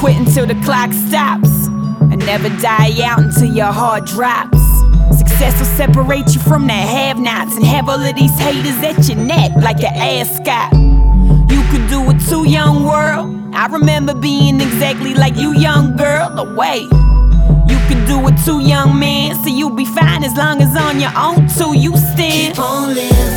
quit until the clock stops, and never die out until your heart drops. Success will separate you from the have-nots, and have all of these haters at your neck like an ascot. You could do it too, young world. I remember being exactly like you, young girl. No way. You could do it too, young man. So you'll be fine as long as on your own too you stand. Keep on living.